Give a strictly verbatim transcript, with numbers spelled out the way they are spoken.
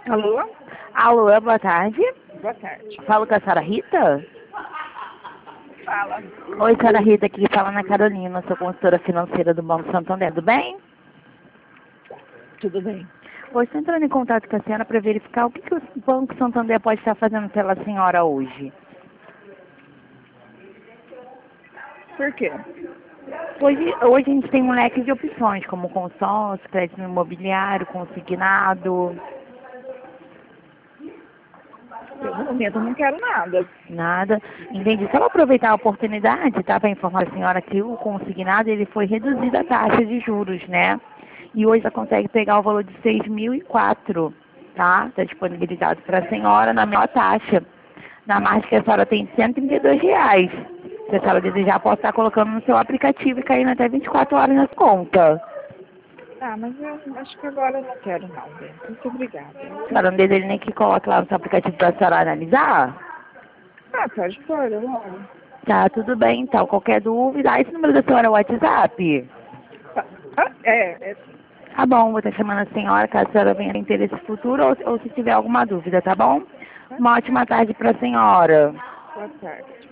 Alô? Alô, boa tarde. Boa tarde. Falo com a senhora Rita? Fala. Oi, senhora Rita, aqui fala na Carolina, sou consultora financeira do Banco Santander, tudo bem? Tudo bem. Hoje estou entrando em contato com a senhora para verificar o que, que o Banco Santander pode estar fazendo pela senhora hoje. Por quê? Hoje, hoje a gente tem um leque de opções, como consórcio, crédito imobiliário, consignado. Eu, no momento, não quero nada. Nada. Entendi. Só vou aproveitar a oportunidade, tá? Para informar a senhora que o consignado ele foi reduzido a taxa de juros, né? E hoje ela consegue pegar o valor de seis mil e quatro, tá? Está disponibilizado para a senhora na menor taxa. Na margem que a senhora tem de cento e trinta e dois reais. Se a senhora desejar, pode estar colocando no seu aplicativo e caindo até vinte e quatro horas na conta. Ah, mas eu acho que agora eu não quero não, bem. Muito obrigada. A senhora não deseja nem que coloque lá no seu aplicativo para a senhora analisar? Ah, pode pôr, eu olho. Tá, tudo bem então. Qualquer dúvida, ah, esse número da senhora é o WhatsApp? Tá. Ah, é, é sim. Tá bom, vou estar chamando a senhora caso a senhora venha ter interesse futuro ou, ou se tiver alguma dúvida, tá bom? Tá? Uma ótima tarde para a senhora. Boa tarde.